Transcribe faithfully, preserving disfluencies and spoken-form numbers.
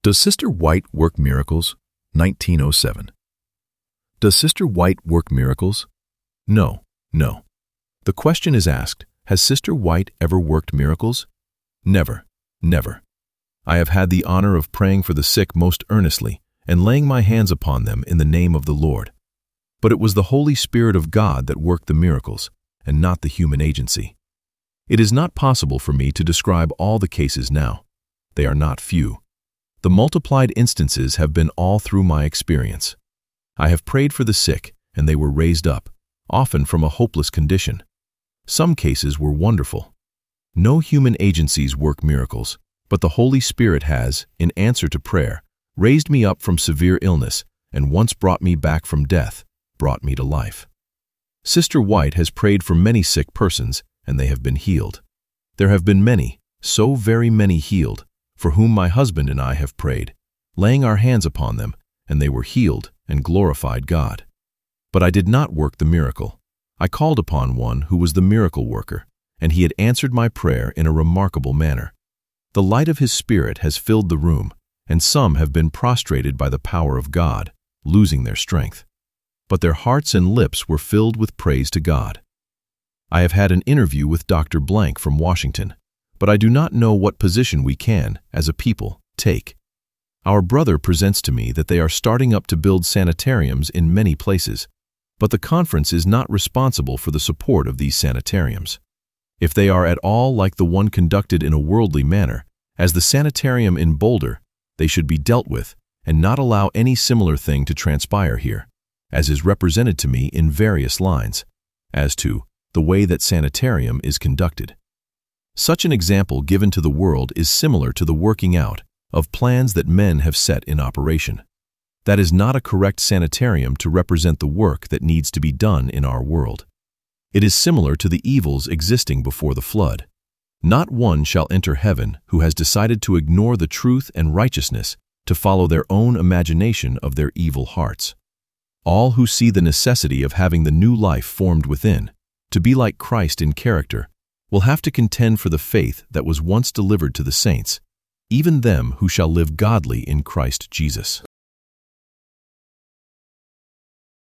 Does Sister White work miracles? nineteen oh seven. Does Sister White work miracles? No, no. The question is asked, has Sister White ever worked miracles? Never, never. I have had the honor of praying for the sick most earnestly and laying my hands upon them in the name of the Lord. But it was the Holy Spirit of God that worked the miracles, and not the human agency. It is not possible for me to describe all the cases now. They are not few. The multiplied instances have been all through my experience. I have prayed for the sick, and they were raised up, often from a hopeless condition. Some cases were wonderful. No human agencies work miracles, but the Holy Spirit has, in answer to prayer, raised me up from severe illness, and once brought me back from death, brought me to life. Sister White has prayed for many sick persons, and they have been healed. There have been many, so very many healed, for whom my husband and I have prayed, laying our hands upon them, and they were healed and glorified God. But I did not work the miracle. I called upon one who was the miracle worker, and he had answered my prayer in a remarkable manner. The light of his Spirit has filled the room, and some have been prostrated by the power of God, losing their strength. But their hearts and lips were filled with praise to God. I have had an interview with Doctor Blank from Washington, but I do not know what position we can, as a people, take. Our brother presents to me that they are starting up to build sanitariums in many places, but the conference is not responsible for the support of these sanitariums. If they are at all like the one conducted in a worldly manner, as the sanitarium in Boulder, they should be dealt with and not allow any similar thing to transpire here, as is represented to me in various lines, as to the way that sanitarium is conducted. Such an example given to the world is similar to the working out of plans that men have set in operation. That is not a correct sanitarium to represent the work that needs to be done in our world. It is similar to the evils existing before the flood. Not one shall enter heaven who has decided to ignore the truth and righteousness to follow their own imagination of their evil hearts. All who see the necessity of having the new life formed within, to be like Christ in character, will have to contend for the faith that was once delivered to the saints, even them who shall live godly in Christ Jesus.